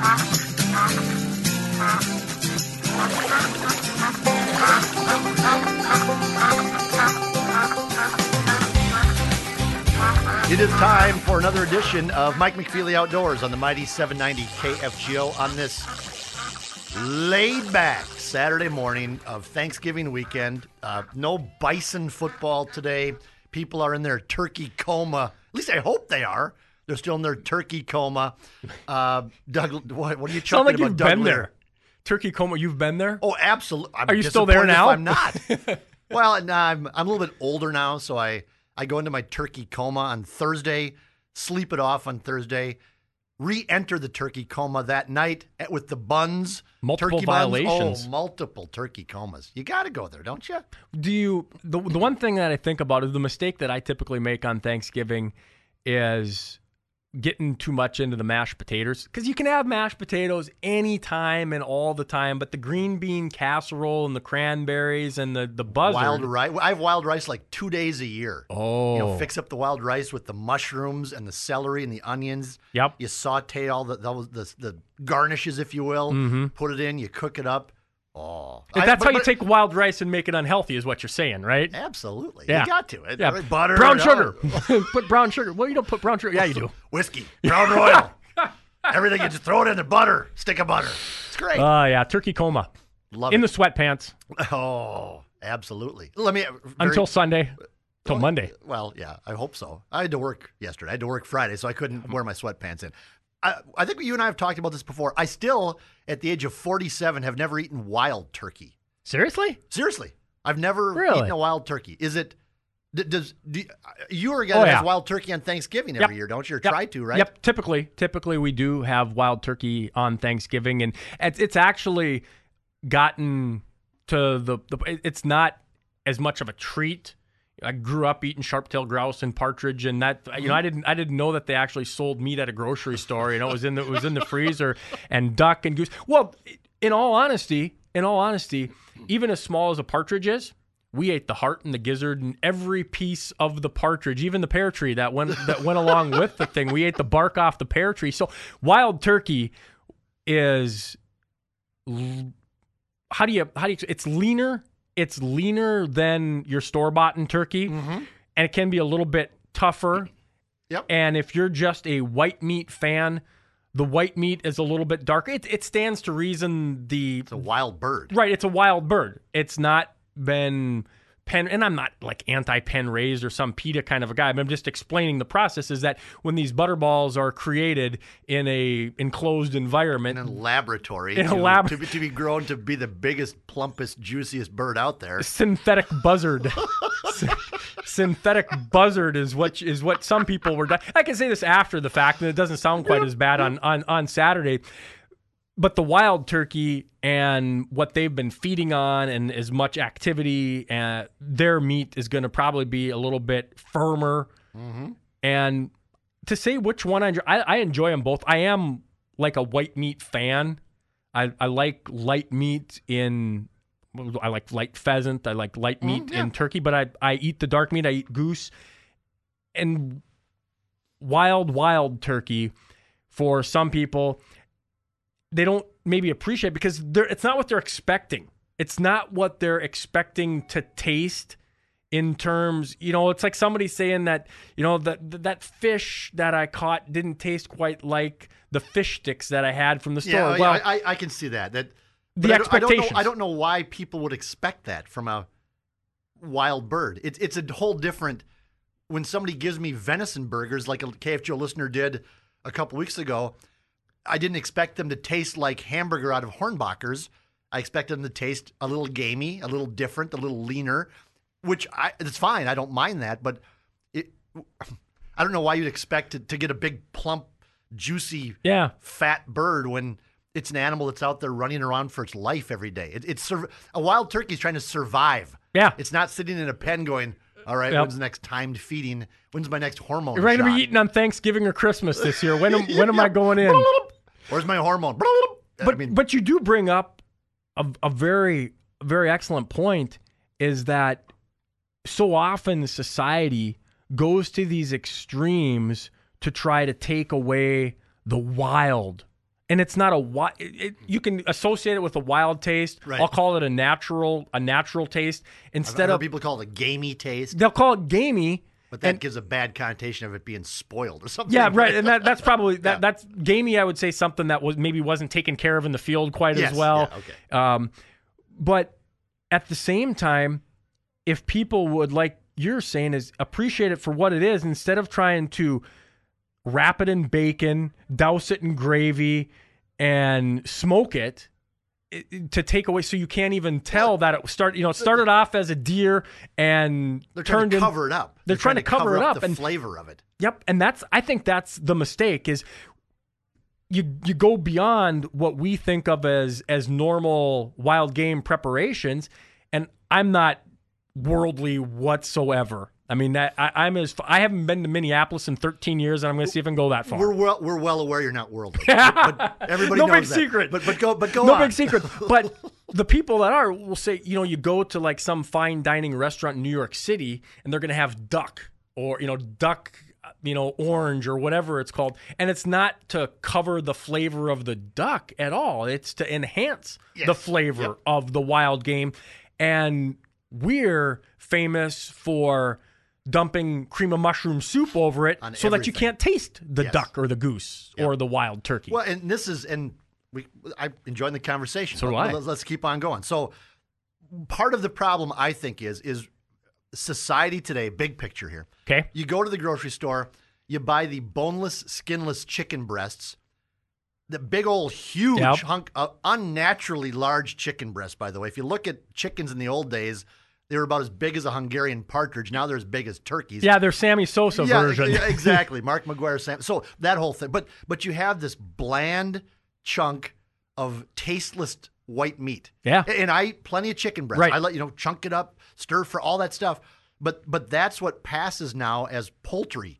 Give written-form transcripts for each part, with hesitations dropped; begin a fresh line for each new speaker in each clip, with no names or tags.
It is time for another edition of Mike McFeely Outdoors on the mighty 790 KFGO on this laid-back Saturday morning of Thanksgiving weekend. No Bison football today. People are in their turkey coma. At least I hope they are. They're still in their turkey coma. Doug, what are you
Sound
chuckling
like
about?
you've
Doug
been
Lear?
there. Turkey coma, you've been there?
Oh, absolutely.
Are you still there now?
I'm not. Well, I'm a little bit older now, so I go into my turkey coma on Thursday, sleep it off on Thursday, re-enter the turkey coma that night with the buns.
Multiple
turkey
violations.
Buns. Oh, multiple turkey comas. You got to go there, don't you?
Do you? The one thing that I think about is the mistake that I typically make on Thanksgiving is getting too much into the mashed potatoes, because you can have mashed potatoes anytime and all the time, but the green bean casserole and the cranberries and the buzzard.
Wild rice. I have wild rice like 2 days a year.
Oh.
Fix up the wild rice with the mushrooms and the celery and the onions.
Yep.
You saute all the garnishes, if you will.
Mm-hmm.
Put it in. You cook it up. Oh,
That's how you take wild rice and make it unhealthy, is what you're saying, right?
Absolutely.
Yeah.
You got to.
Yeah.
Butter.
Brown sugar. Put brown sugar. Well, you don't put brown sugar. Yeah, you do.
Whiskey. Brown royal. Everything, you just throw it in the butter. Stick of butter. It's great.
Yeah. Turkey coma.
Love
in
it.
the sweatpants.
Oh, absolutely.
Until Sunday. Till Monday.
Well, yeah, I hope so. I had to work yesterday. I had to work Friday, so I couldn't wear my sweatpants in. I think you and I have talked about this before. I still, at the age of 47, have never eaten wild turkey.
Seriously?
Seriously. I've never
Really?
eaten a wild turkey. Is it, you are a guy that has wild turkey on Thanksgiving every year, don't you? Or try to, right?
Yep. Typically we do have wild turkey on Thanksgiving, and it's actually gotten to it's not as much of a treat. I grew up eating sharp-tailed grouse and partridge, and that I didn't know that they actually sold meat at a grocery store. It was in the freezer, and duck and goose. Well, in all honesty, even as small as a partridge is, we ate the heart and the gizzard and every piece of the partridge, even the pear tree that went along with the thing. We ate the bark off the pear tree. So wild turkey is it's leaner. It's leaner than your store-bought turkey, and it can be a little bit tougher.
Yep.
And if you're just a white meat fan, the white meat is a little bit darker. It stands to reason
It's a wild bird.
Right, it's a wild bird. It's not been pen, and I'm not like anti-pen raised or some PETA kind of a guy, but I'm just explaining the process is that when these butterballs are created in a enclosed environment.
In a laboratory. To be grown to be the biggest, plumpest, juiciest bird out there.
Synthetic buzzard. Synthetic buzzard is what some people were done. I can say this after the fact, and it doesn't sound quite as bad on Saturday. But the wild turkey and what they've been feeding on and as much activity, their meat is going to probably be a little bit firmer. Mm-hmm. And to say which one I enjoy them both. I am like a white meat fan. I like light meat I like light pheasant. I like light meat in turkey, but I eat the dark meat. I eat goose. And wild turkey, for some people, they don't maybe appreciate because it's not what they're expecting. It's not what they're expecting to taste in terms, it's like somebody saying that, that fish that I caught didn't taste quite like the fish sticks that I had from the store.
Yeah, I can see that.
The expectations.
I don't know why people would expect that from a wild bird. It's a whole different, when somebody gives me venison burgers like a KFGO listener did a couple weeks ago, I didn't expect them to taste like hamburger out of Hornbachers. I expected them to taste a little gamey, a little different, a little leaner, which it's fine. I don't mind that, but I don't know why you'd expect to get a big, plump, juicy, fat bird when it's an animal that's out there running around for its life every day. A wild turkey is trying to survive.
Yeah.
It's not sitting in a pen going, all right, when's the next timed feeding? When's my next hormone
You're going to
shot?
be eating on Thanksgiving or Christmas this year. When am I going in?
Where's my hormone?
But you do bring up a very, very excellent point, is that so often society goes to these extremes to try to take away the wild and it's not you can associate it with a wild taste.
Right.
I'll call it a natural taste instead of
people call it a gamey taste.
They'll call it gamey.
But that gives a bad connotation of it being spoiled or something.
Yeah, right. And that's probably that's gamey. I would say something that wasn't taken care of in the field quite as well.
Yeah, okay.
But at the same time, if people would, like you're saying, is appreciate it for what it is instead of trying to wrap it in bacon, douse it in gravy, and smoke it. To take away, so you can't even tell that it started off as a deer and
they're trying to cover it up.
They're trying to cover it up
the
and
flavor of it.
Yep, and I think that's the mistake is you go beyond what we think of as normal wild game preparations, and I'm not worldly whatsoever. I mean, I haven't been to Minneapolis in 13 years, and I'm going to see if I can go that far.
We're well aware you're not worldly, but everybody knows that.
No big secret.
But go
no
on.
Big secret. But the people that are will say, you go to like some fine dining restaurant in New York City, and they're going to have duck or duck, orange or whatever it's called, and it's not to cover the flavor of the duck at all. It's to enhance the flavor of the wild game, and we're famous for dumping cream of mushroom soup over it so that you can't taste the duck or the goose or the wild turkey.
Well, and I enjoyed the conversation.
So do I.
Let's keep on going. So part of the problem, I think, is society today, big picture here.
Okay.
You go to the grocery store, you buy the boneless, skinless chicken breasts, the big old huge hunk of unnaturally large chicken breasts, by the way. If you look at chickens in the old days, they were about as big as a Hungarian partridge. Now they're as big as turkeys.
Yeah, they're Sammy Sosa version.
Yeah, exactly. Mark McGuire, So that whole thing. But you have this bland chunk of tasteless white meat.
Yeah.
And I eat plenty of chicken breast.
Right.
I let, chunk it up, stir for all that stuff. But that's what passes now as poultry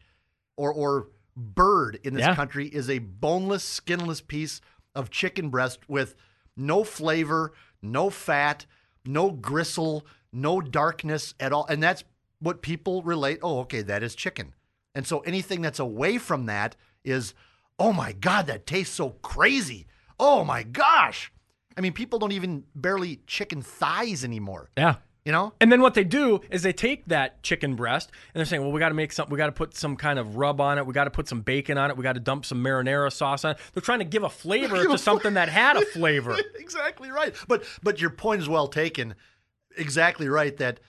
or bird in this country is a boneless, skinless piece of chicken breast with no flavor, no fat, no gristle, no darkness at all. And that's what people relate. Oh, okay, that is chicken. And so anything that's away from that is, oh my God, that tastes so crazy. Oh my gosh. I mean, people don't even barely eat chicken thighs anymore.
Yeah.
And
then what they do is they take that chicken breast and they're saying, well, we got to put some kind of rub on it. We got to put some bacon on it. We got to dump some marinara sauce on it. They're trying to give a flavor to something that had a flavor.
Exactly right. But your point is well taken. Exactly right. That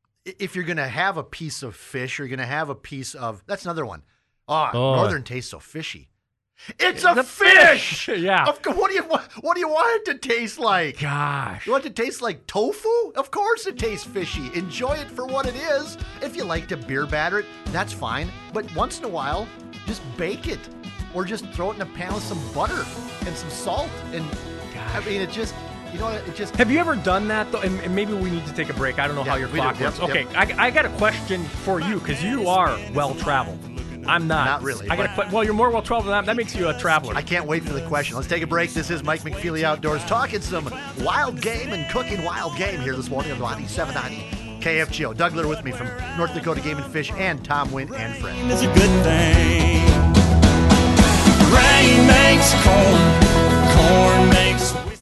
if you're going to have a piece of fish or you're going to have a piece of, that's another one. Northern tastes so fishy. It's a fish.
Yeah.
What do you want it to taste like?
Gosh.
You want it to taste like tofu? Of course it tastes fishy. Enjoy it for what it is. If you like to beer batter it, that's fine. But once in a while, just bake it. Or just throw it in a pan with some butter and some salt. And I mean, it just...
Have you ever done that, though? And maybe we need to take a break. I don't know how your clock works. Okay, I got a question for you because you are well-traveled. I'm not.
Not really.
Well, you're more well-traveled than that. That makes you a traveler.
I can't wait for the question. Let's take a break. This is Mike McFeely Outdoors talking some wild game and cooking wild game here this morning on 9790 KFGO. Doug Litter with me from North Dakota Game and Fish and Tom Wynn and friends.
It's a good thing. Rain makes corn. Corn makes...